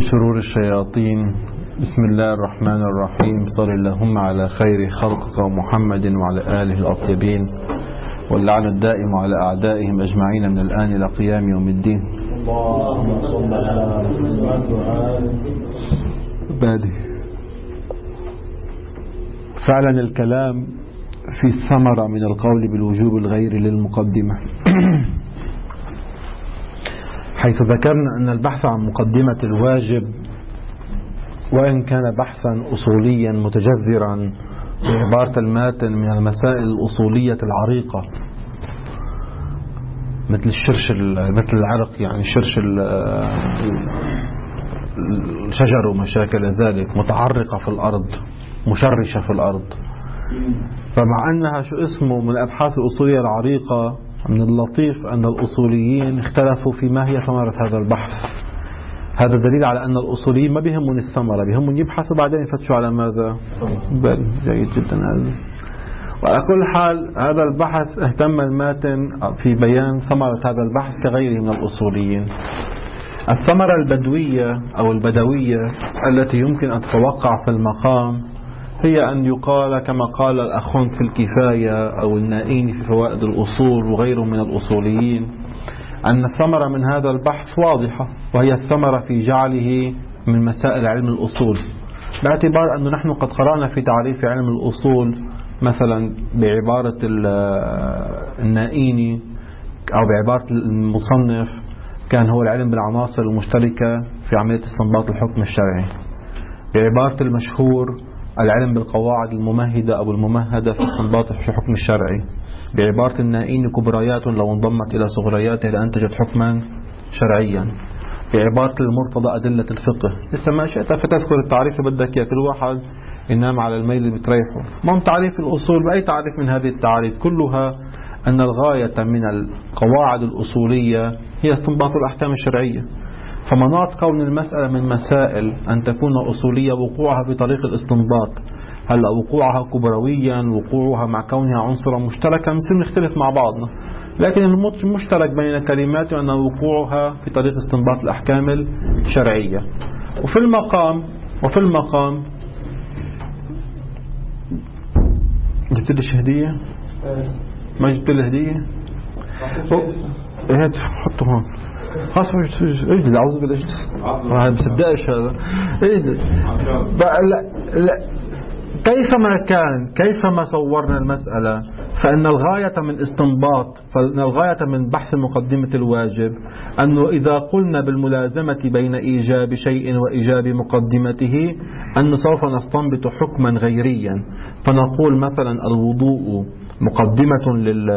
شرور الشياطين. بسم الله الرحمن الرحيم. صل اللهم على خير خلقك محمد وعلى آله الأطيبين، واللعن الدائم على أعدائهم أجمعين من الآن إلى قيام يوم الدين. اللهم صل على محمد. فعلا الكلام في الثمرة من القول بالوجوب الغير للمقدمة، حيث ذكرنا أن البحث عن مقدمة الواجب وإن كان بحثا أصوليا متجذرا بعبارة الماتن من المسائل الأصولية العريقة مثل مثل العرق، يعني شرش الشجر ومشاكل ذلك، متعرقة في الأرض، مشرشة في الأرض. فمع أنها شو اسمه من الأبحاث الأصولية العريقة، من اللطيف أن الأصوليين اختلفوا في ما هي ثمرة هذا البحث. هذا دليل على أن الأصوليين ما بيهمون الثمرة، بيهمون يبحثوا بعدين يفتشوا على ماذا. جيد جدا هذا. وعلى كل حال هذا البحث اهتم الماتن في بيان ثمرة هذا البحث كغيره من الأصوليين. الثمرة البدوية أو البدوية التي يمكن أن تتوقع في المقام هي أن يقال كما قال الأخون في الكفاية أو النائين في فوائد الأصول وغيره من الأصوليين، أن الثمرة من هذا البحث واضحة، وهي الثمرة في جعله من مسائل علم الأصول، باعتبار أنه نحن قد قرأنا في تعريف علم الأصول مثلا بعبارة النائيني أو بعبارة المصنف كان هو العلم بالعناصر المشتركة في عملية استنباط الحكم الشرعي، بعبارة المشهور العلم بالقواعد الممهدة أو الممهدة في استنباط الحكم الشرعي، بعبارة النائين كبريات لو انضمت إلى صغرياتها لأنتجت حكما شرعيا، بعبارة المرتضى أدلة الفقه. لسه ما شئت فتذكر التعريف بدك يا كل واحد ينام على الميل اللي بتريحه. ما تعريف الأصول بأي تعريف من هذه التعريف كلها أن الغاية من القواعد الأصولية هي استنباط الأحكام الشرعية. فمناط كون المسألة من مسائل أن تكون أصولية وقوعها بطريق الاستنباط، هل وقوعها كبرويا، وقوعها مع كونها عنصرا مشتركا، نختلف مع بعضنا، لكن المشترك بين الكلمات أن وقوعها في طريق استنباط الأحكام الشرعية. وفي المقام جبت لي هدية؟ ما جبت لي هدية؟ ايه حطه هون خلاص. اجلد اعوذ بالله، ما بصدقش هذا. اجلد لا كيفما صورنا المسألة، فإن الغاية من بحث مقدمة الواجب أنه إذا قلنا بالملازمة بين إيجاب شيء وإيجاب مقدمته أن سوف نستنبط حكما غيريا، فنقول مثلا الوضوء مقدمة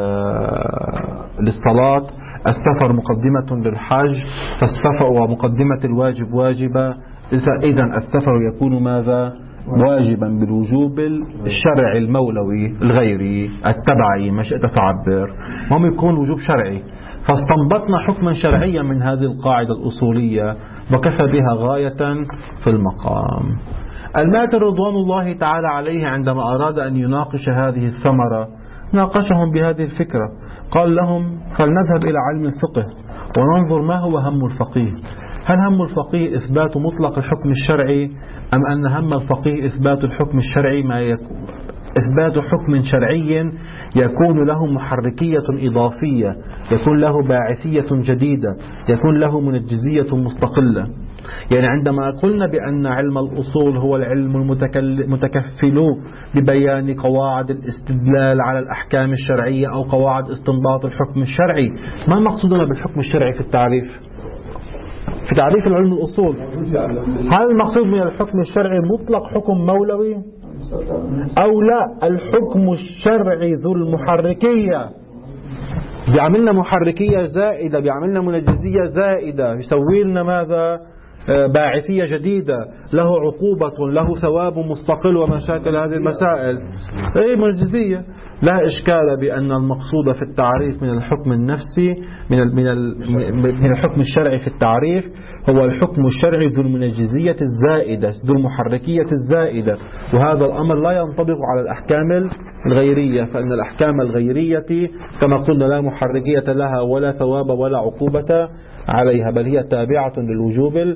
للصلاة، السفر مقدمة للحج، فالسفر ومقدمة الواجب واجبة، إذا السفر يكون ماذا؟ واجبا بالوجوب الشرعي المولوي الغيري التبعي، ما شئت تعبر، هم يكون وجوب شرعي. فاستنبطنا حكما شرعيا من هذه القاعدة الأصولية وكفى بها غاية في المقام. الماتن رضوان الله تعالى عليه عندما أراد أن يناقش هذه الثمرة ناقشهم بهذه الفكرة، قال لهم فلنذهب إلى علم الفقه وننظر ما هو هم الفقيه. هل هم الفقيه إثبات مطلق الحكم الشرعي، أم أن هم الفقيه إثبات الحكم الشرعي ما يكون إثبات حكم شرعي يكون له محركية إضافية، يكون له باعثية جديدة، يكون له منجزية مستقلة. يعني عندما قلنا بأن علم الأصول هو العلم المتكفل ببيان قواعد الاستدلال على الأحكام الشرعية أو قواعد استنباط الحكم الشرعي، ما مقصودنا بالحكم الشرعي في التعريف؟ في تعريف العلم الأصول، هل المقصود من الحكم الشرعي مطلق حكم مولوي أو لا الحكم الشرعي ذو المحركية، بيعملنا محركية زائدة، بيعملنا منجزية زائدة، يسوي لنا ماذا؟ باعثية جديدة، له عقوبة، له ثواب مستقل ومشاكل هذه المسائل، أي منجزية. لا إشكال بأن المقصود في التعريف من الحكم النفسي من الحكم الشرعي في التعريف هو الحكم الشرعي ذو المنجزية الزائدة، ذو المحركية الزائدة، وهذا الأمر لا ينطبق على الأحكام الغيرية، فإن الأحكام الغيرية كما قلنا لا محركية لها ولا ثواب ولا عقوبة عليها، بل هي تابعة للوجوب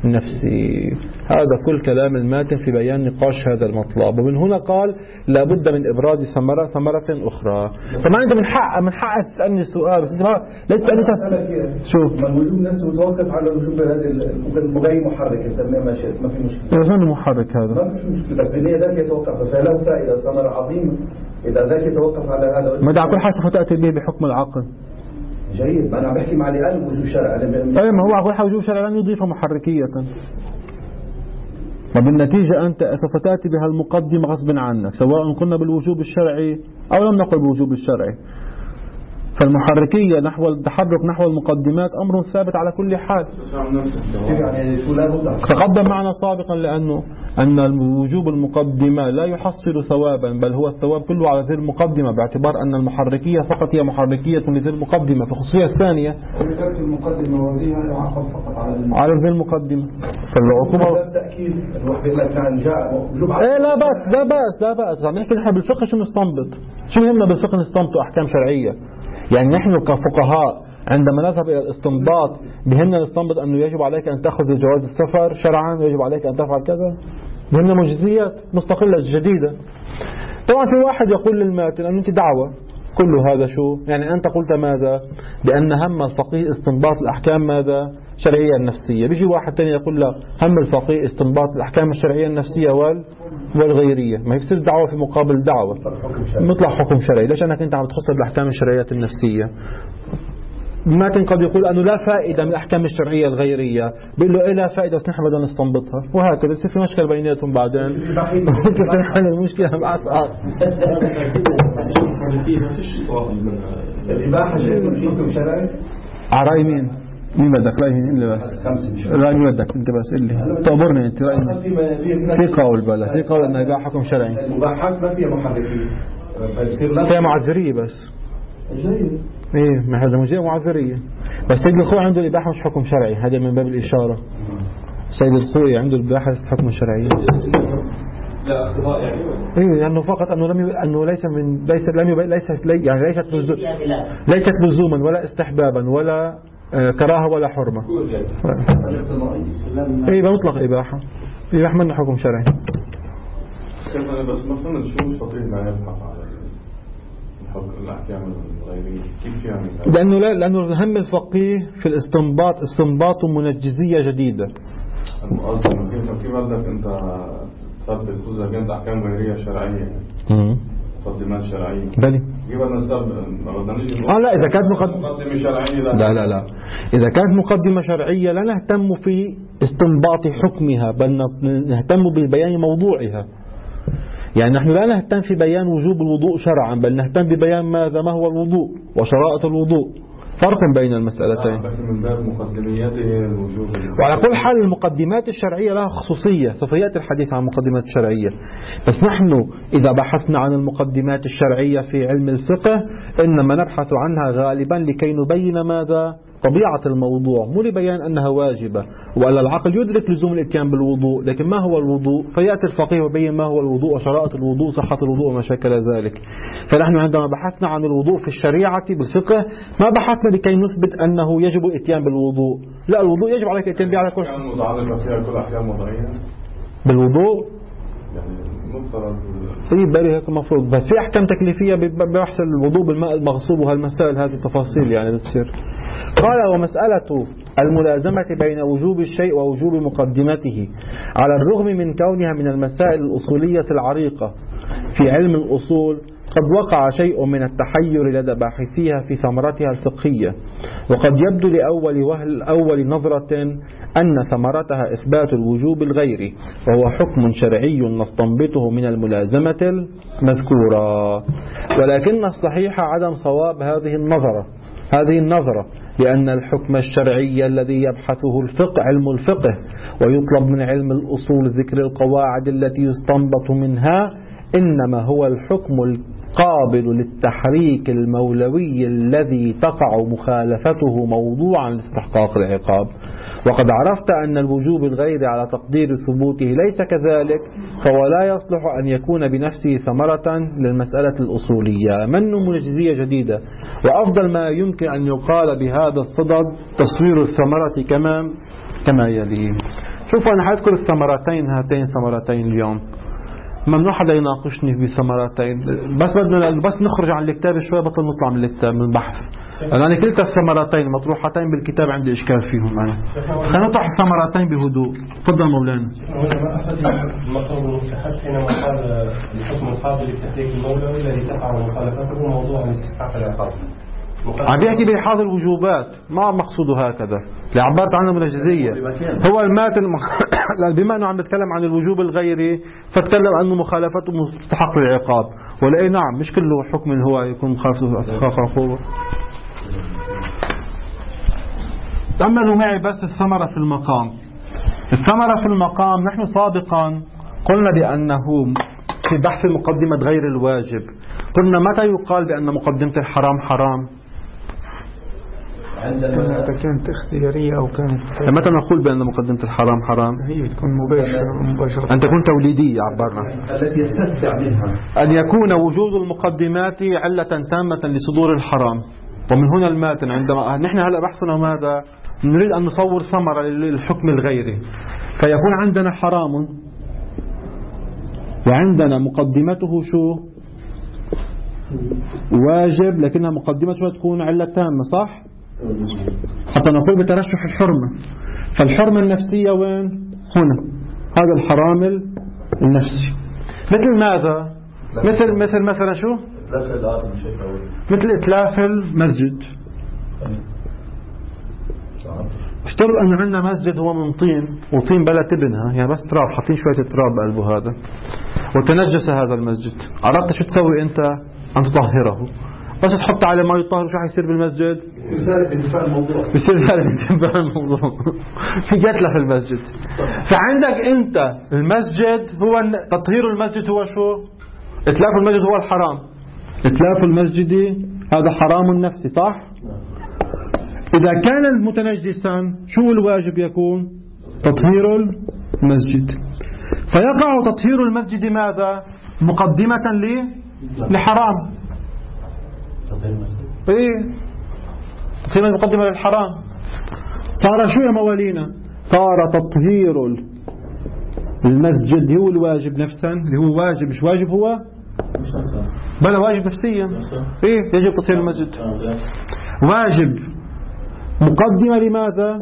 النفسي. هذا كل كلام الماتن في بيان نقاش هذا المطلب. ومن هنا قال لابد من إبراز ثمرة أخرى. طبعا أنت من حقك تسألني السؤال، بس أنت لا تسألني شوف الوجوب نفسه متوقف على وجوب هذا المغير محرك يسميه ما شئت، ما في مشكلة. شنو محرك هذا؟ ما في مشكلة، بس بالنية ذاك يتوقف، فله فائدة ثمرة عظيمة إذا ذاك يتوقف على هذا. ماذا كل حاجة سوف تأتي به بحكم العقل. جيد، ما أنا عم بحكي مع اللي قال وجوب شرع. أي ما هو أقول حاجة وجوب شرع لن يضيف محركية، وبالنتيجة أنت سوف تأتي بها المقدمة غصب عنك، سواء قلنا بالوجوب الشرعي أو لم نقل بالوجوب الشرعي. فالمحركية نحو التحرك نحو المقدمات أمر ثابت على كل حال. تقدم معنا سابقا لأنه أن وجوب المقدمة لا يحصل ثوابا، بل هو الثواب كله على ذي المقدمة، باعتبار أن المحركية فقط هي محركية لذي المقدمة. في الخصوصية الثانية على ذي المقدمة فالعقوبة لا بأس نحكي نحن بالفقه شو نستنبط، شو يهمنا بالفقه نستنبط أحكام شرعية. يعني نحن كفقهاء عندما نذهب إلى الاستنباط بهمنا نستنبط أنه يجب عليك أن تأخذ جواز السفر شرعا، يجب عليك أن تفعل كذا، بهمنا مجزيات مستقلة جديدة. طبعا في واحد يقول للماتن أن أنت دعوة، كل هذا شو يعني؟ أنت قلت ماذا؟ بأن هم الفقيه استنباط الأحكام ماذا؟ شرعية النفسية. بيجي واحد تاني يقول لا، هم الفقيه استنباط الأحكام الشرعية النفسية والغيرية. ما يصير دعوة في مقابل دعوة، مطلع حكم شرعي. ليش أنك أنت عم تخصص الأحكام الشرعية النفسية؟ الماتن قد يقول أنه لا فائدة من الأحكام الشرعية الغيرية، بيقول له إيه لا فائدة، بس نحن بدنا نستنبطها، وهكذا يصير في مشكلة بيناتهم بعدين. ممكن تنحل المشكلة مع بعض. الإباحة شيء حكم شرعي. عراي مين بدك؟ رأي مين اللي بس؟ رأي مين بدك أنت بس اللي تأمرني أنت رأي مين؟ في قول بلا في قول أنه يباح حكم شرعي. المباحات ما فيها محركية، فيها معذرية بس. جيد. إيه ما هذا مجيء معذرية، بس سيد الخوي عنده الإباحة مش حكم شرعي، هذا من باب الإشارة. سيد الخوي عنده الإباحة حكم شرعي. لا اقتضاء يعني. إيه لأنه فقط أنه ليست لزوما ولا استحبابا ولا كراهة ولا حرمة. إيه بمطلق إباحة، إباحة من حكم شرعي. بس ما فهمت شو الفقيه لا يبحث على الأحكام الغيرية كيف يعني؟ لأنه هم الفقيه في الاستنباط استنباط منجزية جديدة. أصلا كيف بدك أنت تثبت خذ كانت أحكام غيرية شرعية مقدمات شرعية بلي كيف بدنا نسبب لا إذا كانت مقدمة شرعية لا إذا كانت مقدمة شرعية لا نهتم في استنباط حكمها، بل نهتم ببيان موضوعها. يعني نحن لا نهتم في بيان وجوب الوضوء شرعا، بل نهتم ببيان ما هو الوضوء وشرائط الوضوء، فرق بين المسألتين. من باب مقدمياته الوجوب. وعلى كل حال المقدمات الشرعية لها خصوصية، سوف يأتي الحديث عن المقدمات الشرعية، بس نحن إذا بحثنا عن المقدمات الشرعية في علم الفقه إنما نبحث عنها غالبا لكي نبين ماذا؟ طبيعة الموضوع، مو لبيان أنها واجبة. وأن العقل يدرك لزوم الاتيان بالوضوء، لكن ما هو الوضوء؟ فيأتي الفقيه ويبين ما هو الوضوء وشرائط الوضوء صحة الوضوء وما شاكل ذلك. فنحن عندما بحثنا عن الوضوء في الشريعة بالفقه ما بحثنا لكي نثبت أنه يجب الاتيان بالوضوء، لا الوضوء يجب عليك الاتيان به على كل حال. متعلقة فيها كل أحكام وضعية بالوضوء يعني مفترض بالي هيك المفروض، بس في أحكام تكليفية بحث الوضوء بالماء المغصوب وهالمسائل هذه التفاصيل يعني بتصير. قال ومسألة الملازمة بين وجوب الشيء ووجوب مقدمته على الرغم من كونها من المسائل الأصولية العريقة في علم الأصول قد وقع شيء من التحير لدى باحثيها في ثمرتها الفقهية، وقد يبدو لأول نظرة أن ثمرتها إثبات الوجوب الغيري، وهو حكم شرعي نستنبطه من الملازمة المذكورة. ولكن الصحيح عدم صواب هذه النظرة لأن الحكم الشرعي الذي يبحثه الفقه علم الفقه ويطلب من علم الأصول ذكر القواعد التي يستنبط منها إنما هو الحكم القابل للتحريك المولوي الذي تقع مخالفته موضوعا لاستحقاق العقاب. وقد عرفت أن الوجوب الغير على تقدير ثبوته ليس كذلك، فهو لا يصلح أن يكون بنفسه ثمرة للمسألة الأصولية من منجزية جديدة. وأفضل ما يمكن أن يقال بهذا الصدد تصوير الثمرة كما يلي. شوفوا أنا حأذكر الثمرتين هاتين ثمرتين اليوم. ممنوع حدا يناقشني بثمرتين، بس نخرج عن الكتاب شوي بطل نطلع من الكتاب من البحث. أنا كلتا الثمرتين مطروحتين بالكتاب عندي إشكال فيهم أنا. خلينا نطرح الثمرتين بهدوء. تفضل مولانا. ما أخذ المطلوب المستحب حينما قال الحكم القاضي لتحقيق المولى الذي تقع مخالفته موضوع الاستحقاق العقاب. عم بيحكي بحاضر الوجوبات، ما مقصوده هكذا. اللي عبرت عنه من الجزية هو الماتن بما أنه عم بتكلم عن الوجوب الغيري فتكلم أنه مخالفته مستحق للعقاب، ولا إيه؟ نعم، مش كله حكم هو يكون مخالفته استحقاق عقوبة. تأملوا معي بس الثمرة في المقام. الثمرة في المقام نحن سابقا قلنا بأنه في بحث مقدمة غير الواجب قلنا متى يقال بأن مقدمة الحرام حرام؟ عندما كانت اختيارية أو كانت متى نقول بأن مقدمة الحرام حرام؟ هي تكون مباشرة أن تكون توليدية عبرنا التي يستدفع منها أن يكون وجود المقدمات علة تامة لصدور الحرام. ومن هنا الماتن عندما نحن هلأ بحثنا ماذا؟ نريد أن نصور ثمرة للحكم الغيري، فيكون عندنا حرام وعندنا مقدمته شو؟ واجب، لكنها مقدمته تكون علة تامة، صح؟ حتى نقول بترشح الحرمة. فالحرمة النفسية وين؟ هنا، هذا الحرام النفسي. مثل ماذا؟ مثل شو؟ مثل إتلاف المسجد. افترض أن عندنا مسجد هو من طين وطين بلا تبنها، يعني بس تراب، حاطين شوية تراب بقلبه هذا، وتنجس هذا المسجد. عرفت شو تسوي أنت؟ أن تطهره. بس تحط عليه ما يطهر، شو حيصير بالمسجد؟ بيصير ذلك انتفاع الموضوع. في قتلة في المسجد. فعندك أنت المسجد هو تطهير المسجد هو شو؟ إتلاف المسجد هو الحرام. إتلاف المسجد هذا حرام نفسي، صح؟ إذا كان متنجسا شو الواجب يكون؟ تطهير المسجد. فيقع تطهير المسجد ماذا؟ مقدمة لحرام. إيه؟ تطهير مقدمة للحرام. صار شو يا موالينا؟ صار تطهير المسجد هو الواجب نفسا، اللي هو واجب، مش واجب هو بلا واجب نفسيا. إيه؟ يجب تطهير المسجد. واجب مقدمة لماذا؟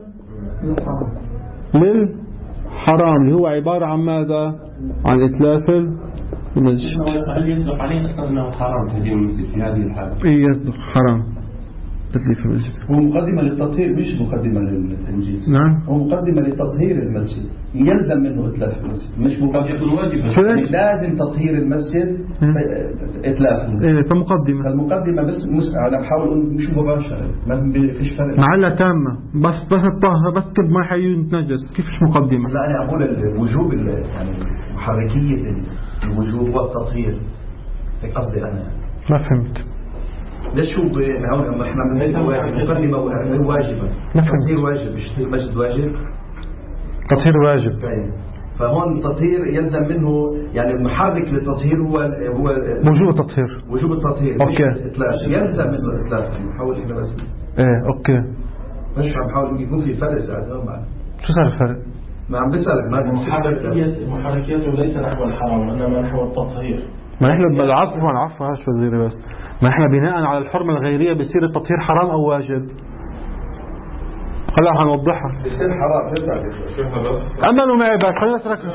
للحرام، اللي هو عبارة عن ماذا؟ عن إتلاف المسجد. هل يصدق عليه أصلا أنه حرام تهديم المسجد في هذه الحالة؟ إيه يصدق حرام تتليف المسجد. هو مقدمة للتطهير مش مقدمة للتنجيس. نعم. هو مقدمة لتطهير المسجد، يلزم منه إتلاف المسجد، مش مقدمة واجب. لازم تطهير المسجد إتلافه. إيه فمقدمة. المقدمة بس أنا بحاول أقول مش مباشرة، ما فيش فرق. معلة تامة، بس الطهر بس كب ما حينتنجس، كيفش مقدمة؟ لا أنا أقول الوجوب يعني محركية الوجوب والتطهير، قصدي أنا. ما فهمت. ليش هو احنا من مقدمة واجبة، تطهير واجب، مش المسجد واجب، تطهير واجب. فهون التطهير يلزم منه، يعني المحرك للتطهير هو وجوب التطهير. وجوب التطهير اوكي. يلزم منه الإتلاف. نحاول احنا بس ايه اوكي. مش عم بحاول يكون في فرق ساعات. شو صار الفرق؟ ما عم بسألك. محركيته ليس نحو الحرام انما نحو التطهير. ما احنا بالعفو هاش وزيري، بس ما احنا بناء على الحرمة الغيرية بيصير التطهير حرام او واجب. هلا هنوضحها. بيصير حرام. بس أملوا معي بس خلينا نتركز.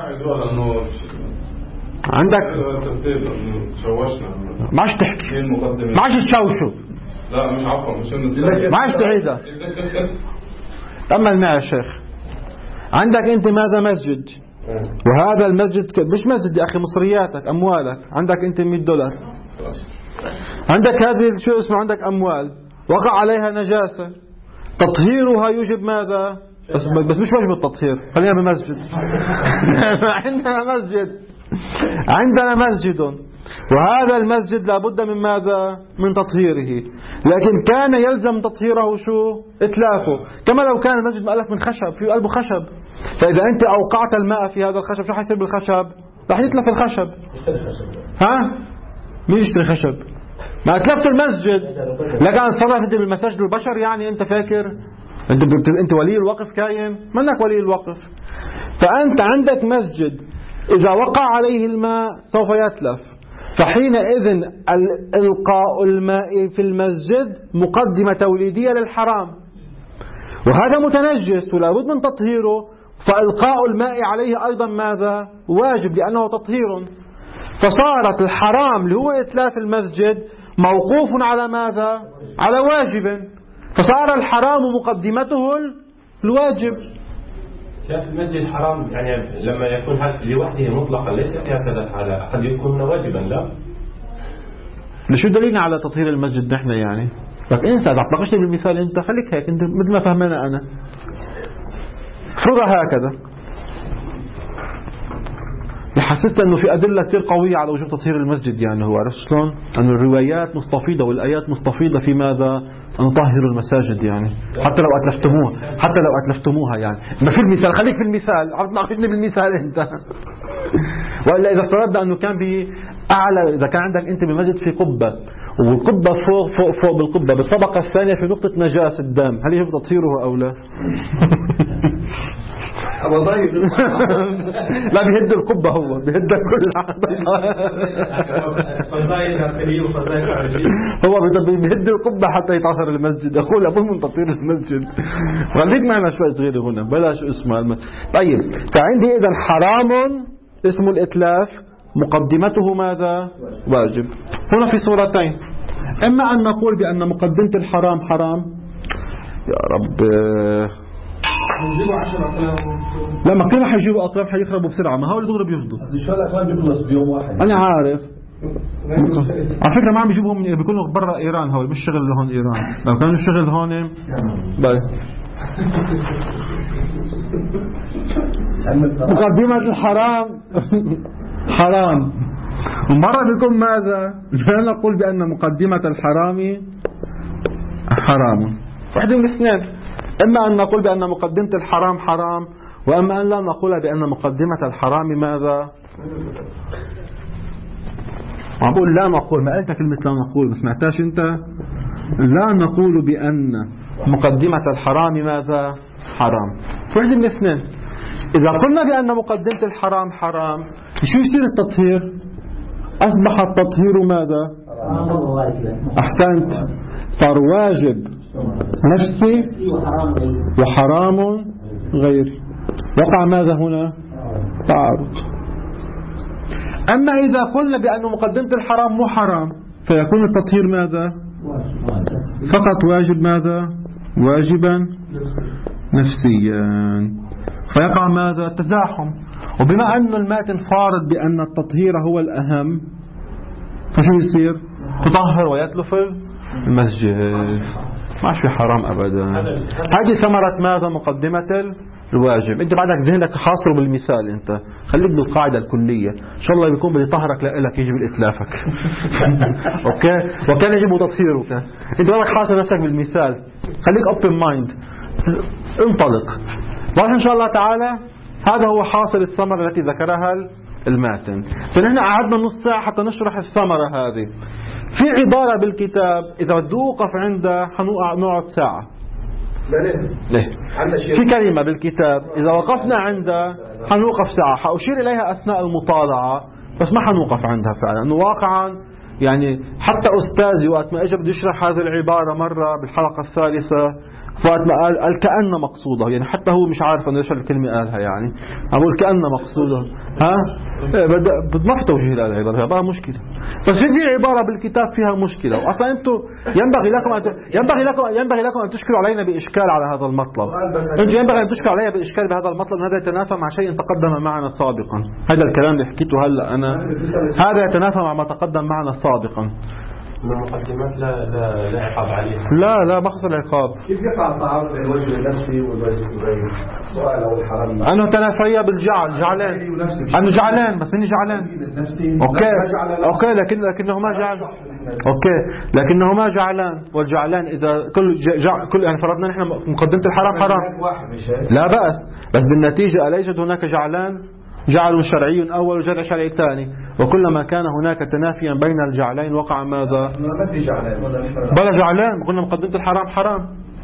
عندك ما عادش تحكي، ما عادش تشوشوا. لا مش عفوا، مش ما عادش تعيدها. تأمل معي يا شيخ. عندك أنت ماذا؟ مسجد، وهذا المسجد مش مسجد يا أخي، مصرياتك أموالك، عندك أنت $100. عندك هذه شو اسمه، عندك أموال وقع عليها نجاسة، تطهيرها يوجب ماذا؟ بس مش واجب التطهير، خلينا بالمسجد. عندنا مسجد، وهذا المسجد لابد من ماذا؟ من تطهيره، لكن كان يلزم تطهيره شو؟ إتلافه. كما لو كان المسجد مؤلف من خشب، في قلبه خشب، فإذا أنت أوقعت الماء في هذا الخشب شو حيصير بالخشب؟ راح يتلف الخشب. ها؟ مين يشتري خشب؟ ما أتلفت المسجد، لكن اتصرف أنت بالمساجد البشر، يعني أنت فاكر أنت ولي الوقف كاين؟ منك ولي الوقف. فأنت عندك مسجد إذا وقع عليه الماء سوف يتلف، فحينئذ إلقاء الماء في المسجد مقدمة توليدية للحرام، وهذا متنجس ولا بد من تطهيره، فإلقاء الماء عليه أيضا ماذا؟ واجب لأنه تطهير. فصارت الحرام اللي هو إتلاف المسجد موقوف على ماذا؟ على واجب، فصار الحرام مقدمته الواجب. شاف المسجد حرام يعني لما يكون لوحده مطلقا ليس في هكذا الحالة قد يكون واجبا، لا؟ شو دليلنا على تطهير المسجد نحن يعني؟ لك انسى اذا طبقتني بالمثال انت خليك هيك انت مثل ما فهمنا انا. فرضها هكذا. حسست انه في ادله كثير قويه على وجوب تطهير المسجد، يعني هو عرفت شلون؟ انه الروايات مستفيضه والايات مستفيضه في ماذا؟ ان نطهر المساجد، يعني حتى لو اتلفتموها يعني. ما في المثال، خليك في المثال، عم تناقشني بالمثال انت. والا اذا افترضنا انه كان باعلى، اذا كان عندك انت بالمسجد في قبه والقبه فوق بالقبه بالطبقه الثانيه في نقطه نجاسه الدم، هل يجب تطهيره او لا؟ لا بيهد القبة، هو بيهد كل هو بيهد القبة حتى يطهر المسجد. أقول لابد من تطهير المسجد. خليك معنا شوية صغيرة هنا، بلاش اسمها طيب. فعندي إذا حرام اسم الإتلاف مقدمته ماذا؟ واجب. هنا في صورتين، إما أن نقول بأن مقدمة الحرام حرام، يا رب لا ما كانوا حيجيبوا أقلام حيخربوا بسرعة، ما هؤلاء دغري بيفضوا. شو الأقلام بيخلص بيوم واحد؟ أنا عارف. على فكرة ما عم يجيبوهم بيكونوا برا إيران، هول مش شغل هون إيران، لو كانوا شغل هون باي. مقدمة الحرام حرام، ومرة بيكون ماذا؟ لا نقول بأن مقدمة الحرام حرام، واحدة من الاثنين، إما أن نقول بأن مقدمة الحرام حرام، وأما أن لا نقول بأن مقدمة الحرام ماذا؟ عم بقول لا نقول، ما قلت كلمة لا نقول، ما سمعتاش أنت؟ لا نقول بأن مقدمة الحرام ماذا؟ حرام. واحدة من الاثنين، إذا قلنا بأن مقدمة الحرام حرام، شو يصير التطهير؟ أصبح التطهير ماذا؟ أحسنت، صار واجب نفسي وحرام غيري، وقع ماذا هنا؟ تعارض. أما إذا قلنا بأن مقدمة الحرام مو حرام، فيكون التطهير ماذا؟ فقط واجب ماذا؟ واجبا نفسيا، فيقع ماذا؟ تزاحم. وبما أن الماتن فارض بأن التطهير هو الأهم، فشو يصير؟ تطهر ويتلف المسجد، ما في حرام أبدا. هذه ثمرة ماذا؟ مقدمة الواجب. أنت بعدك ذهنك حاصر بالمثال، أنت خليك بالقاعدة الكلية، إن شاء الله بيكون بدي طهرك لك يجب إتلافك. أوكي، وكان يجب تطهيرك. أنت بعدك حاصر نفسك بالمثال، خليك open mind، انطلق. وإن شاء الله تعالى هذا هو حاصل الثمرة التي ذكرها الماتن. فنحن قعدنا نص ساعة حتى نشرح الثمرة هذه. في عبارة بالكتاب إذا بدي أوقف عندها حنقعد ساعة. ليه؟ في كلمة بالكتاب إذا وقفنا عندها حنوقف ساعة، حأشير إليها أثناء المطالعة بس ما حنوقف عندها فعلا، أنه واقعا يعني حتى أستاذي وقت ما أجى بده يشرح هذه العبارة مرة بالحلقة الثالثة، وقت ما قال كأن مقصوده، يعني حتى هو مش عارف أنه إيش الكلمة قالها، يعني أقول كأن مقصوده، ها ما في توجيه للعبارة، هذا مشكلة. بس في عبارة بالكتاب فيها مشكلة، وأصلا أنتم ينبغي لكم أن تشكلوا علينا بإشكال على هذا المطلب. أنتم ينبغي أن تشكلوا علينا بإشكال بهذا المطلب، هذا يتنافى مع شيء تقدم معنا سابقا. هذا الكلام اللي حكيته هلا أنا هذا يتنافى مع ما تقدم معنا سابقا. المقدمات لا عقاب عليها. لا ما خص العقاب. كيف يقع التعارض بين الوجه النفسي والوجه الغيري؟ سؤال أو الحرام. أنا تنافيا جعلان. أنا جعلان، بس إني جعلان. أوكي لكنه ما جعل. لكنه ما جعلان، والجعلان إذا كل يعني فرضنا نحن مقدمة الحرام حرام. لا بأس، بس بالنتيجة أليست هناك جعلان؟ جعل شرعي أول وجعل شرعي ثاني، وكلما كان هناك تنافيا بين الجعلين وقع ماذا؟ بلا جعلان، قلنا مقدمة الحرام حرام.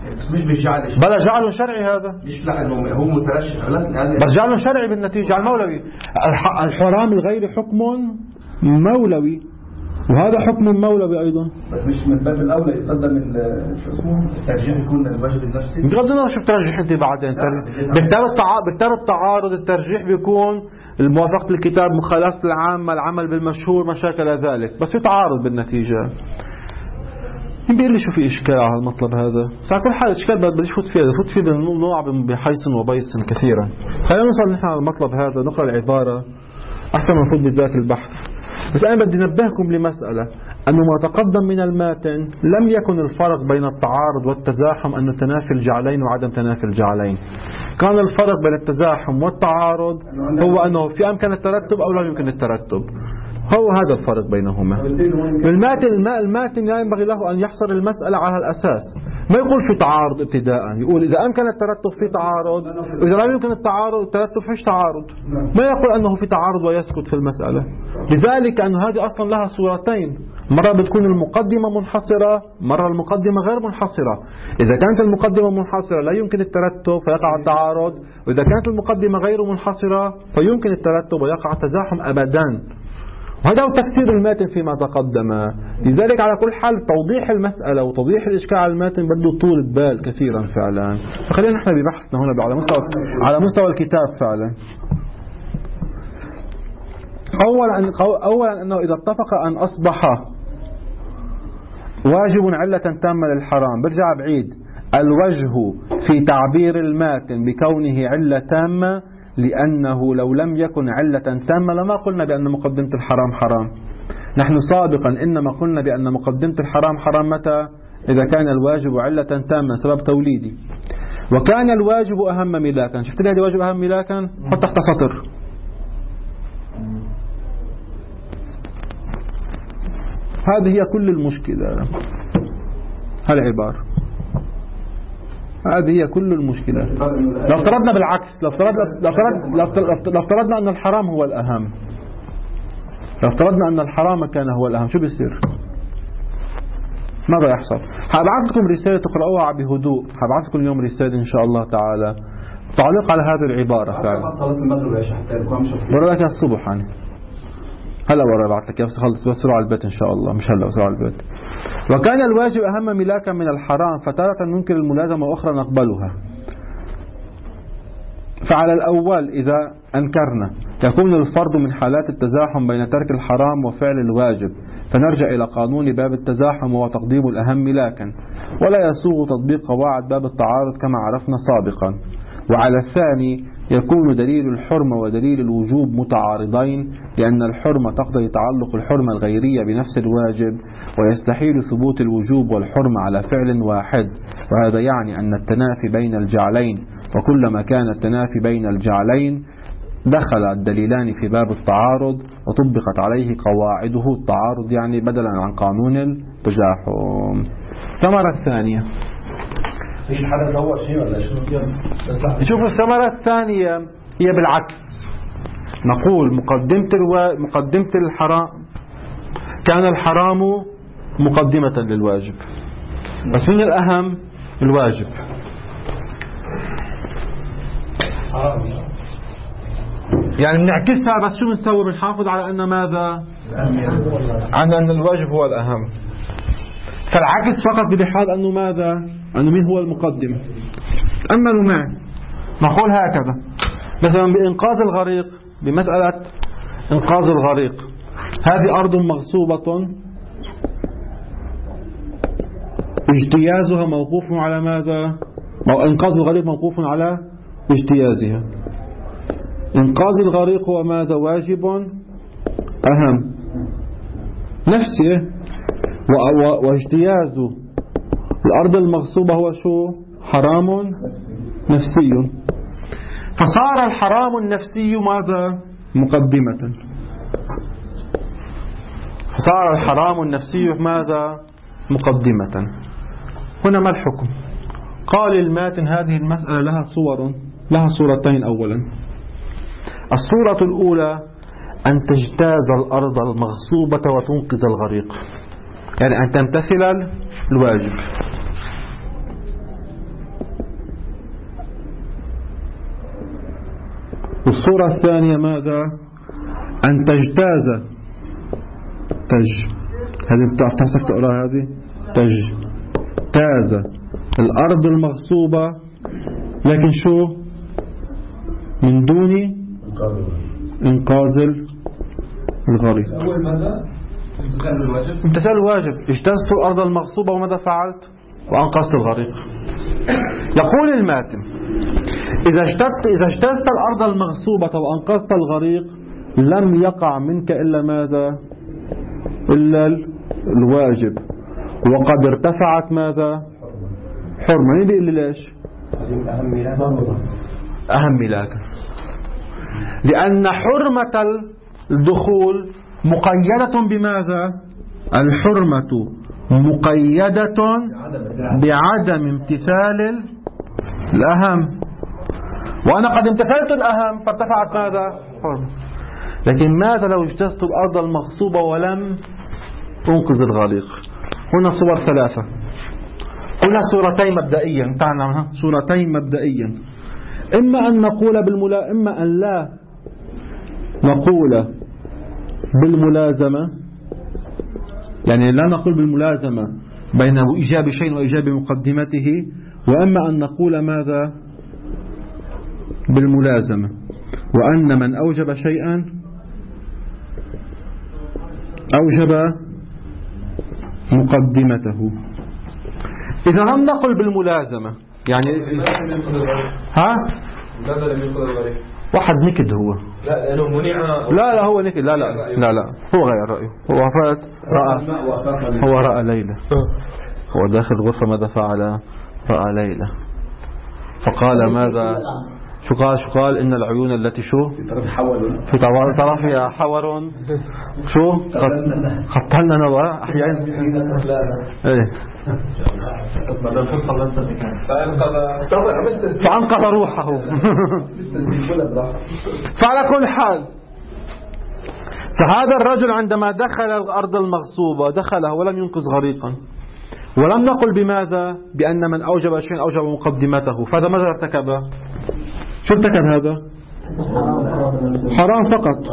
مش بجعل بلا جعله شرعي هذا، مش لأنه هو مترشح بس جعله شرعي بالنتيجة على المولوي. الحرام الغير حكم مولوي وهذا حكم مولوي أيضا. بس مش من باب الأولى يقدم شو اسمه الترجيح يكون الواجب النفسي. بغض النظر شو بترجح أنت بعدين بكتاب التعارض الترجيح بيكون موافقة الكتاب، مخالفة العامة، العمل بالمشهور، ما شاكل ذلك، بس في تعارض بالنتيجة. بيقول لي شو في إشكال على المطلب هذا، بس على كل حال إشكال بديش فوت فيه بنوع بحيث وبيس كثيرا. خلينا نوصل نحن على المطلب هذا، نقرأ العبارة أحسن من نفوت بذات البحث. بس أنا بدي نبهكم لمسألة، أنه ما تقدم من الماتن لم يكن الفرق بين التعارض والتزاحم أن تنافي الجعلين وعدم تنافي الجعلين. كان الفرق بين التزاحم والتعارض هو أنه في أمكان الترتب أو لا يمكن الترتب، هو هذا الفرق بينهما. الماتن لا ينبغي له أن يحصر المسألة على الأساس، ما يقول في تعارض ابتداء، يقول إذا أمكن الترتب في تعارض، وإذا لا يمكن الترتب فيش تعارض، ما يقول أنه في تعارض ويسكت في المسألة. لذلك أن هذه أصلا لها صورتين، مرة بتكون المقدمة منحصرة، مرة المقدمة غير منحصرة. إذا كانت المقدمة منحصرة لا يمكن الترتب فيقع التعارض، وإذا كانت المقدمة غير منحصرة فيمكن الترتب ويقع التزاحم أبدا. وهذا هو تفسير الماتن فيما تقدم. لذلك على كل حال توضيح المسألة وتوضيح الإشكال على الماتن بده طول بال كثيرا فعلا. فخلينا نحن ببحثنا هنا على مستوى الكتاب فعلا. أولا أنه إذا اتفق أن أصبح واجب علة تامة للحرام، برجع بعيد الوجه في تعبير الماتن بكونه علة تامة، لأنه لو لم يكن علة تامة لما قلنا بأن مقدمة الحرام حرام. نحن سابقا إنما قلنا بأن مقدمة الحرام حرام متى؟ إذا كان الواجب علة تامة سبب توليدي، وكان الواجب أهم ملاكا. شفت لي هذه واجب أهم ملاكا؟ حط تحت سطر. هذه هي كل المشكلة، هالعبارة هذه هي كل المشكلة. لو افترضنا بالعكس، لو افترضنا أن الحرام هو الأهم، لو افترضنا أن الحرام كان هو الأهم، شو بيصير؟ ماذا يحصل؟ هبعث لكم رسالة تقرأوها بهدوء، هبعث لكم اليوم رسالة إن شاء الله تعالى تعليق على هذه العبارة فعلا. ورا لك الصبح يعني هلا ورا بعث لك، بس خلص بس على البيت إن شاء الله، مش هلا بس على البيت. وكان الواجب أهم ملاكا من الحرام، فتارة ننكر الملازمة وأخرى نقبلها. فعلى الأول إذا أنكرنا يكون الفرض من حالات التزاحم بين ترك الحرام وفعل الواجب، فنرجع إلى قانون باب التزاحم وهو تقديم الأهم ملاكا، ولا يسوغ تطبيق قواعد باب التعارض كما عرفنا سابقا. وعلى الثاني يكون دليل الحرمة ودليل الوجوب متعارضين، لأن الحرمة تقتضي تعلق الحرمة الغيرية بنفس الواجب، ويستحيل ثبوت الوجوب والحرمة على فعل واحد، وهذا يعني أن التنافي بين الجعلين، وكلما كان التنافي بين الجعلين دخل الدليلان في باب التعارض وطبقت عليه قواعده التعارض، يعني بدلا عن قانون التزاحم. الثمرة الثانية، شوفوا الثمرة الثانية هي بالعكس، نقول مقدمة الحرام كان الحرام مقدمة للواجب، بس من الأهم الواجب. يعني بنعكسها، بس شو بنسوي؟ بنحافظ على أن ماذا؟ على أن الواجب هو الأهم. فالعكس فقط بحال أنه ماذا؟ أنه مين هو المقدم. تأملوا معي، نقول هكذا مثلا بإنقاذ الغريق، بمسألة إنقاذ الغريق، هذه أرض مغصوبة اجتيازها موقوف على ماذا؟ إنقاذ الغريق موقوف على اجتيازها. إنقاذ الغريق هو ماذا؟ واجب أهم نفسه، واجتياز الأرض المغصوبة هو شو؟ حرام نفسي. فصار الحرام النفسي ماذا؟ مقدمة. فصار الحرام النفسي ماذا؟ مقدمة. هنا ما الحكم؟ قال الماتن هذه المسألة لها صورتين. أولا الصورة الأولى أن تجتاز الأرض المغصوبة وتنقذ الغريق، يعني أن تمتثل الواجب. الصورة الثانية ماذا؟ أن تجتاز هذه بتعرف تقرأ هذه تجتاز الأرض المغصوبة، لكن شو؟ من دون إنقاذ الغريق. أول ماذا؟ امتثال الواجب. اجتزت الأرض المغصوبة وماذا فعلت؟ وأنقذت الغريق. يقول الماتن إذا اجتزت الأرض المغصوبة وأنقذت الغريق لم يقع منك إلا ماذا؟ إلا الواجب، وقد ارتفعت ماذا؟ حرمة. مين بيقول لي ليش؟ أهم ملاك، لأن حرمة الدخول مقيدة بماذا؟ الحرمة مقيدة بعدم امتثال الأهم، وأنا قد امتثلت الأهم فارتفعت ماذا؟ حرمة. لكن ماذا لو اجتزت الأرض المغصوبة ولم أنقذ الغريق؟ هنا صور ثلاثة، هنا صورتين مبدئيا، تعالى عنها صورتين مبدئيا. إما أن نقول إما أن لا نقول بالملازمة، يعني لا نقول بالملازمة بين إيجاب شيء وإيجاب مقدمته، وأما أن نقول ماذا؟ بالملازمة، وأن من أوجب شيئا أوجب مقدمته. إذا لم نقل بالملازمة يعني ماذا لم ينقذ الغريق؟ واحد نكد هو، لا لأنه منع. لا هو نكد، لا هو غير رأيه، هو رأى ليلى، هو داخل الغرفة ماذا فعل؟ رأى ليلى فقال ماذا؟ شو قال؟ إن العيون التي في طرفها حور شو قتلنا نظرة أحيانا إيه فأنقذ روحه. فعلى كل حال فهذا الرجل عندما دخل الأرض المغصوبة دخلها ولم ينقذ غريقا، ولم نقل بماذا؟ بأن من أوجب شيئا أوجب مقدمته، فهذا ماذا ارتكب؟ شو ارتكب هذا؟ حرام فقط،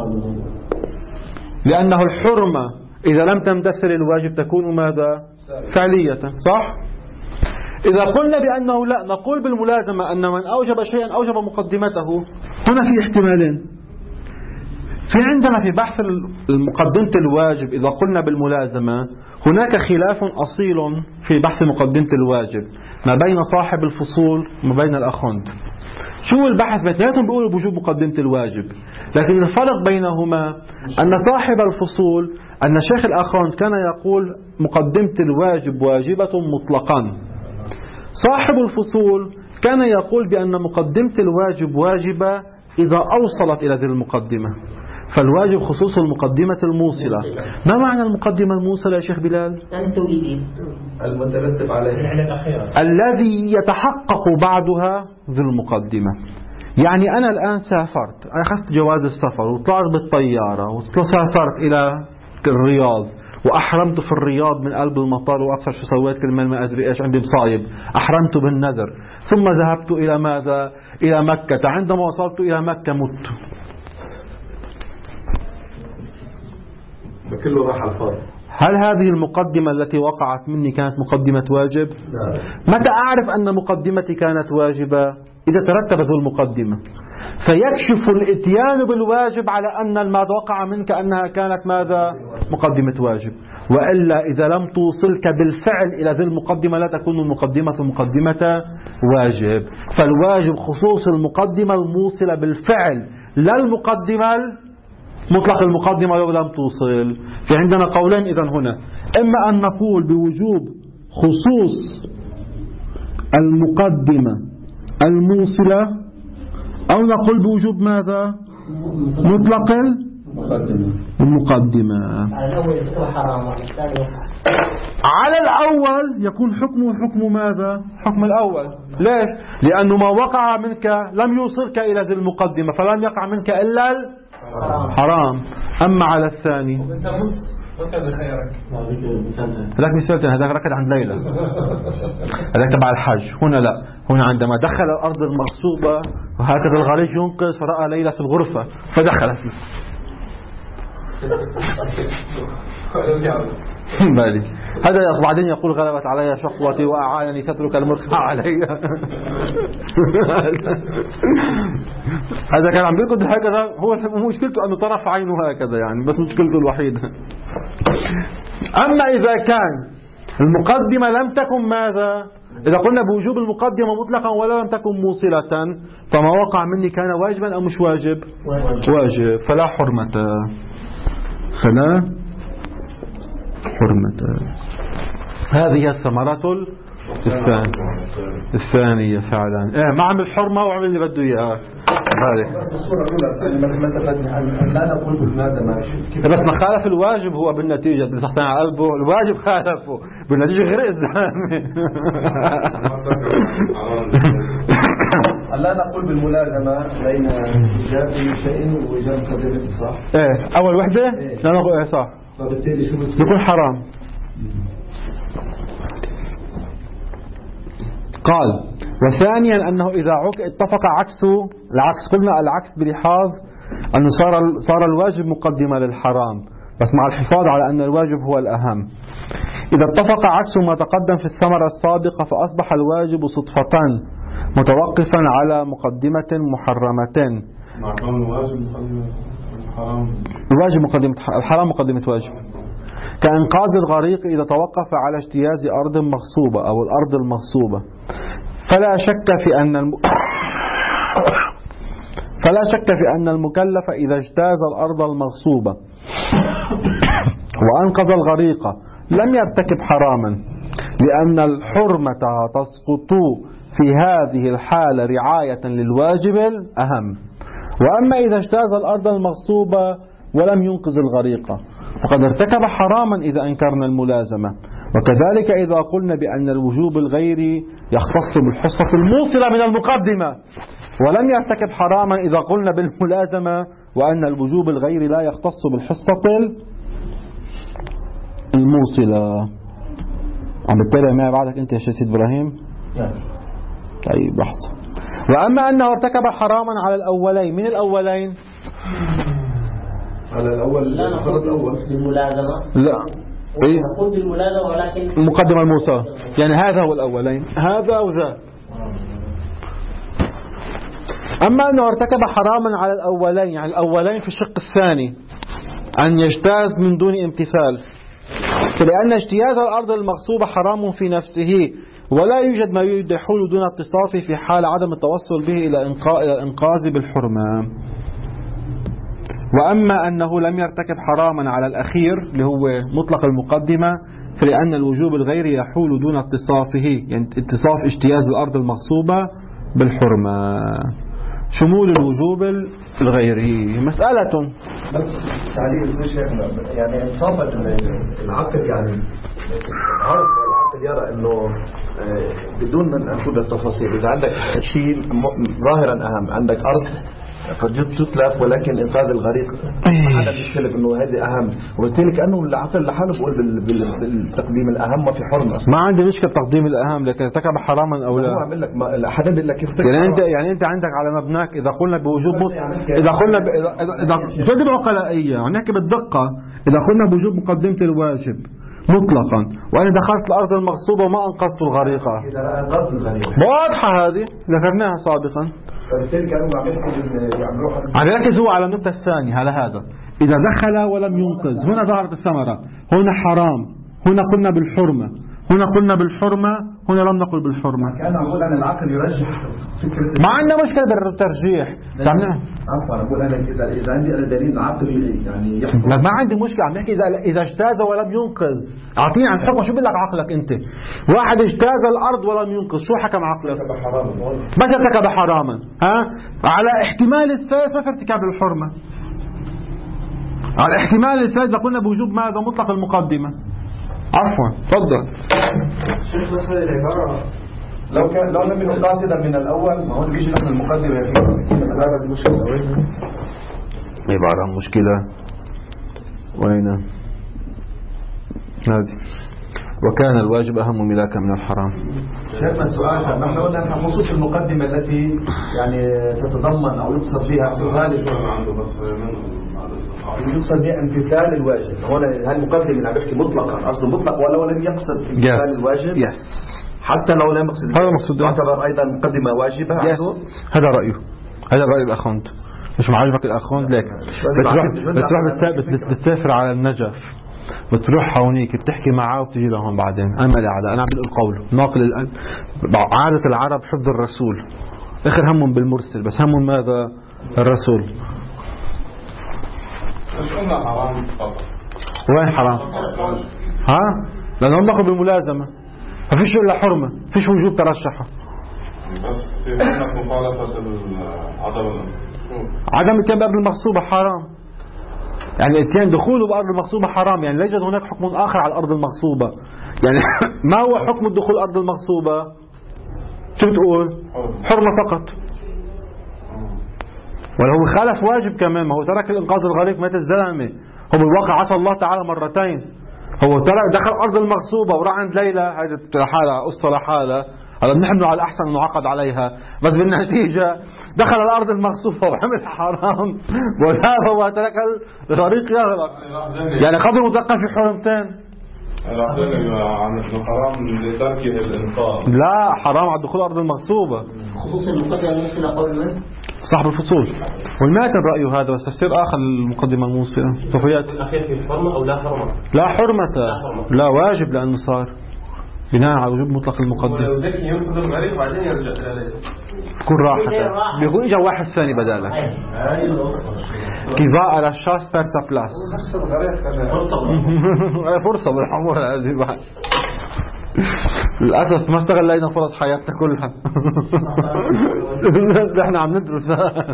لأنه الحرمة إذا لم تمتثل الواجب تكون ماذا؟ فعلية، صح؟ إذا قلنا بأنه لا نقول بالملازمة أن من أوجب شيئا أوجب مقدمته، هنا في احتمالين. في عندنا في بحث مقدمة الواجب إذا قلنا بالملازمة هناك خلاف أصيل في بحث مقدمة الواجب ما بين صاحب الفصول وما بين الأخوند. شو البحث؟ بيناتهم بيقولوا بوجوب مقدمة الواجب، لكن الفرق بينهما أن صاحب الفصول أن شيخ الأخوند كان يقول مقدمة الواجب واجبة مطلقا، صاحب الفصول كان يقول بأن مقدمة الواجب واجبة إذا أوصلت إلى ذي المقدمة، فالواجب خصوص المقدمة الموصلة. ما معنى المقدمة الموصلة يا شيخ بلال؟ المترتب عليها الذي يتحقق بعدها ذي المقدمة. يعني أنا الآن سافرت، أنا أخذت جواز السفر وطلعت بالطيارة وسافرت إلى الرياض وأحرمت في الرياض من قلب المطار وأكثر شو سويت كلمة ما أدري إيش، عندي مصايب، أحرمت بالنذر، ثم ذهبت إلى ماذا؟ إلى مكة. عندما وصلت إلى مكة مت، كله راح على الفاضي. هل هذه المقدمة التي وقعت مني كانت مقدمة واجب؟ متى أعرف أن مقدمتي كانت واجبة؟ إذا ترتبت المقدمة، فيكشف الاتيان بالواجب على أن ما وقع منك أنها كانت ماذا؟ مقدمة واجب. وإلا إذا لم توصلك بالفعل إلى ذي المقدمة لا تكون المقدمة مقدمة واجب. فالواجب خصوص المقدمة الموصلة بالفعل، لا المقدمة مطلق المقدمة لو لم توصل. في عندنا قولين إذن هنا، إما أن نقول بوجوب خصوص المقدمة الموصلة، أو نقول بوجوب ماذا؟ مطلق المقدمة. على الأول يكون حكمه حكم ماذا؟ حكم الأول. ليش؟ لأنه ما وقع منك لم يوصلك إلى ذي المقدمة، فلم يقع منك إلا حرام. أما على الثاني هذاك مثال هذاك ركض عند ليلى، هذاك تبع الحج. هنا لا، هنا عندما دخل الأرض المغصوبة وهكذا الغريق ينقذ فرأى ليلى في الغرفة فدخلت بالي. هذا بعدين يقول غلبت علي شقوتي وأعانني سترك المرخى علي. هذا كان عم بيركض هكذا، هو مشكلته أنه طرف عينه هكذا يعني، بس مشكلته الوحيدة. أما إذا كان المقدمة لم تكن ماذا؟ إذا قلنا بوجوب المقدمة مطلقا ولو لم تكن موصلة فما وقع مني كان واجبا أو مش واجب؟ واجب، فلا حرمة. فلا حرمة. هذه الثمرة الثانية فعلا. ما عمل حرمة وعمل اللي بده إياه. لا نقول بالملازمة، بس ما خالف الواجب هو بالنتيجة بسحتين على قلبه، الواجب خالفه بالنتيجة غير الزلمة. لا نقول بالملازمة بين إيجاب شيء وإيجاب مقدمة، صح؟ أول وحدة لا نقول صح، فبالتالي شو يكون حرام. قال وثانيا أنه إذا اتفق عكسه العكس، قلنا العكس بلحاظ أنه صار الواجب مقدمة للحرام، بس مع الحفاظ على أن الواجب هو الأهم. إذا اتفق عكس ما تقدم في الثمرة السابقة فأصبح الواجب صدفة متوقفا على مقدمة محرمة. الواجب مقدمة الحرام مقدمة واجب، كإنقاذ الغريق إذا توقف على اجتياز أرض مغصوبة أو الأرض المغصوبة. فلا شك في أن المكلف إذا اجتاز الأرض المغصوبة وأنقذ الغريق لم يرتكب حراما، لأن الحرمة تسقط في هذه الحالة رعاية للواجب الأهم. وأما إذا اجتاز الأرض المغصوبة ولم ينقذ الغريق فقد ارتكب حراما إذا أنكرنا الملازمة. وكذلك إذا قلنا بأن الوجوب الغيري يختص بالحصة الموصلة من المقدمة ولم يرتكب حراما إذا قلنا بالملازمة وأن الوجوب الغيري لا يختص بالحصة الموصلة. عم بتتابع معي بعدك أنت يا سيد إبراهيم؟ طيب لحظة. وأما أنه ارتكب حراما على الأولين، من الأولين؟ على الأول لا نقول الأول بالملازمة، لا نقول بالملازمة ولكن المقدمة الموصلة، يعني هذا هو الأولين، هذا أو ذا. أما أنه ارتكب حراما على الأولين، يعني الأولين في الشق الثاني أن يجتاز من دون امتثال، فلأن اجتياز الأرض المغصوبة حرام في نفسه ولا يوجد ما يحول دون اتصافه في حال عدم التوصل به إلى الإنقاذ بالحرمة. وأما أنه لم يرتكب حراما على الأخير اللي هو مطلق المقدمة فلأن الوجوب الغيري يحول دون اتصافه، يعني اتصاف اجتياز الأرض المغصوبة بالحرمة. شمول الوجوب الغيري مسألة بس تعليق يعني انصاف العقل، يعني عارف العقل يرى انه بدون ما ناخذ التفاصيل، اذا عندك شيء ظاهرا اهم، عندك ارض قد تتلف ولكن انقاذ الغريق ما حدا بيختلف انه هذه اهم، وبالتالي كانه العقل لحاله بيقول بالتقديم الاهم ما في حرمه. ما عندي مشكله تقديم الاهم، لكن ارتكب حراما او لا. هو عم لك حدا بيقول لك كيف يعني انت عندك على مبناك اذا قلنا بوجوب اذا قلنا اذا جد عقلائيه ونحكي بالدقه، اذا قلنا بوجوب مقدمه الواجب مطلقا وانا دخلت الارض المغصوبه وما انقذت الغريقه، اذا انقذت الغريقه واضحه هذه ذكرناها سابقا. فبالتالي كانوا عم يركز هو على النقطه الثانيه على هذا، اذا دخل ولم ينقذ، هنا ظهرت الثمره، هنا حرام، هنا قلنا بالحرمه، هنا قلنا بالحرمه، هنا لم نقل بالحرمه. كان اقول ان العقل يرجح فكره، ما عندنا مشكله بالترجيح. عفوا اقول انا اذا عندي انا دليل عقلي يعني يحكم، ما عندي مشكله، عم نحكي اذا اجتاز ولم ينقذ. اعطيني عن حكم، شو بقول لك عقلك انت؟ واحد اجتاز الارض ولم ينقذ، شو حكم عقلك؟ بس ارتكب حراما، على احتمال الثالث ما في ارتكاب الحرمه، على احتمال الثالث قلنا بوجوب ماذا؟ مطلق المقدمه. عفوا تفضل. شوف بس هذه العباره لو لم يكن قاصدا من الاول، ما هو بيجي نفس المقدمه كده هذا المشكله. وين عباره مشكله وين؟ هذه وكان الواجب أهم ملاكا من الحرام. شيخنا السؤال نحن قلنا خصوص المقدمة التي يعني تتضمن أو يقصد فيها يقصد بها امتثال الواجب. هل المقدمة اللي عم بيحكي مطلقا قصده مطلق ولو لم يقصد امتثال الواجب؟ حتى لو لم يقصد هذا مقصود تعتبر أيضا مقدمة واجبة. هذا رأيه، هذا رأي الأخوند. مش معجبك الأخوند ليك بتسافر على النجف، بتروح هونيك بتحكي معاه وبتجي لهون بعدين. أنا مالي عادة، أنا عم القول ناقل عادة العرب حفظ الرسول، آخر همهم بالمرسل بس همهم ماذا؟ الرسول. مش قلنا حرام؟ وين حرام؟ ها؟ لأنهم دخلوا بالملازمة، ما فيش إلا حرمة، فيش وجوب ترشحه. بس في عندك مخالفة عدم الاتيان بأرض المغصوبة حرام. يعني اتيان دخوله بأرض المغصوبة حرام، يعني لا يوجد هناك حكم آخر على الأرض المغصوبة. يعني ما هو حكم الدخول أرض المغصوبة؟ شو بتقول؟ حرمة فقط. وله خالف واجب كمان، ما هو ترك الإنقاذ الغريق مات الزلمة. هو بالواقع عصى الله تعالى مرتين. هو دخل أرض المغصوبة وراح عند ليلى، هذه لحالها قصة لحالها، هذا نحن على الأحسن أنه عقد عليها، بس بالنتيجة دخل الأرض المغصوبة وعمل حرام وذهب وترك الغريق يغرق. يعني قدر مدقق في حرمتين. حرام لتركه الإنقاذ. لا، حرام على دخول أرض المغصوبة. خصوص المقدمة الموصلة قول من؟ صاحب الفصول. والماتن رأيه هذا، بس تفسير آخر للمقدمة الموصلة. سوف يأتي. الأخير في حرمة أو لا حرمة؟ لا حرمة، لا واجب لأنه صار بناء على وجوب مطلق المقدمة. ولو ذكي ينفذ الغريب بعدين يرجع إليه. كل راحة بيقول إجا واحد ثاني بداله. كيفا على الشاس بيرسا بلاس. فرصة بالحمر هذه بعد. للأسف ما استغلينا فرص حياتنا كلها. نحن عم ندرس.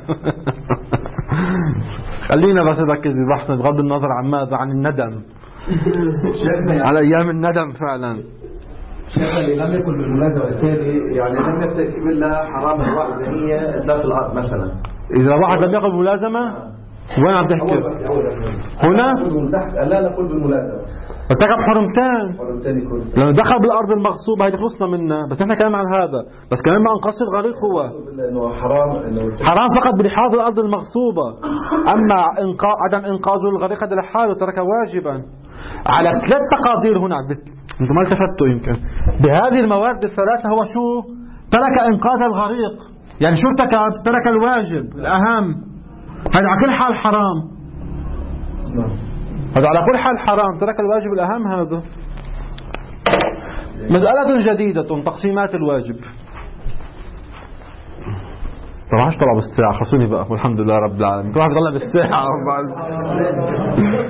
خلينا بس نركز ببحثنا بغض النظر عن ماذا، عن الندم. على أيام الندم فعلا. شيخنا اللي لم يكن بالملازمة التالي يعني لم يرتكب إلا حرام الواحد هي إتلاف الأرض مثلا. إذا واحد لم يقل بالملازمة وين عم تحكي؟ هنا؟ لا نقول بالملازمة. ارتكب حرمتين. لأنه دخل بالأرض المغصوبة هيدي خلصنا منها، بس نحن كلام عن هذا، بس كمان ما انقص الغريق هو حرام فقط بلحاظ الأرض المغصوبة. أما عدم إنقاذه الغريق هذا لحاله ترك واجبا على 3 تقادير. هنا انتم ما التفتوا يمكن بهذه الموارد الثلاثة. هو شو؟ ترك إنقاذ الغريق، يعني شو ارتكب؟ ترك الواجب الأهم. هذا على كل حال حرام، هذا على كل حال حرام، ترك الواجب الأهم. هذا مسألة جديدة، تقسيمات الواجب. طبعا طلع بالساعة، خلصوني بقى والحمد لله رب العالمين. كل واحد بيطلع بالساعة.